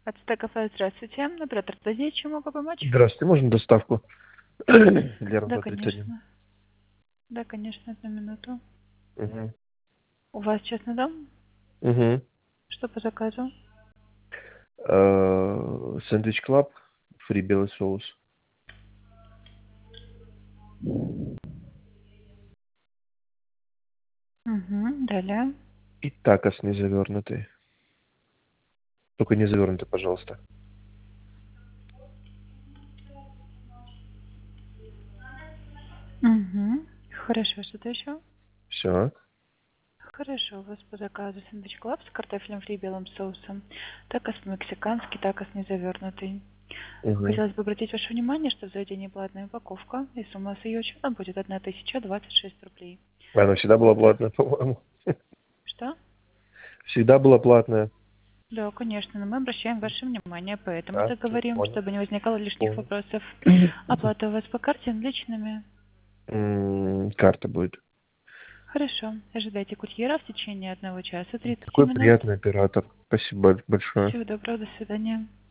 Ацтекафе, здравствуйте. Оператор Тазия, чем могу помочь? Здравствуйте, можно доставку для Да, работы 31? конечно. Да, конечно, одну минуту. Угу. У вас частный дом? Угу. Что по заказу? Сэндвич Клаб, фри белый соус. Угу, далее. И такос не завернутый. Только не завернутый, пожалуйста. Угу. Хорошо, что-то еще? Все. Хорошо, у вас по заказу сэндвич клаб с картофелем фри и белым соусом. Такос мексиканский, такос не завернутый. Угу. Хотелось бы обратить ваше внимание, что в заведении платная упаковка, и сумма с ее учетом будет 1026 рублей. Она всегда была Завтра... платная, по-моему. Что? Всегда была платная. Да, конечно, но мы обращаем ваше внимание, поэтому А, так говорим, понял. чтобы не возникало лишних Понял. вопросов. Оплата у вас по карте наличными? Карта будет. Хорошо. Ожидайте курьера в течение 1 часа 30 Какой минут. приятный оператор. Спасибо большое. Всего доброго, до свидания.